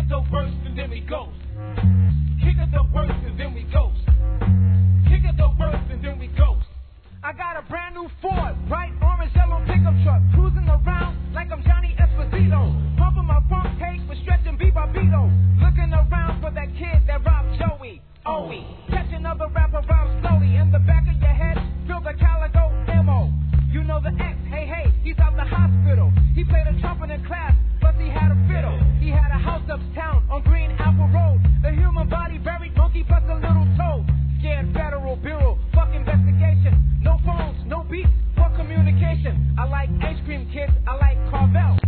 it the worst and then we ghost. Kick it the worst and then we ghost. Kick it the worst and then we ghost. I got a brand new Ford, bright orange yellow pickup truck, cruising around like I'm Johnny Esposito, pumping my funk cake with Stretch and B. Barbito, looking around for that kid that robbed Joey. Catch another rapper robbed slowly. In the back of your head, feel the Calico ammo. You know the X, hey, he's out the hospital. He played a trumpet in class, plus he had a fiddle. He had a house uptown on Green Apple Road. A human body buried, monkey plus a little toe. Scared federal bureau, fuck investigation. No phones, no beats, fuck communication. I like ice cream kids, I like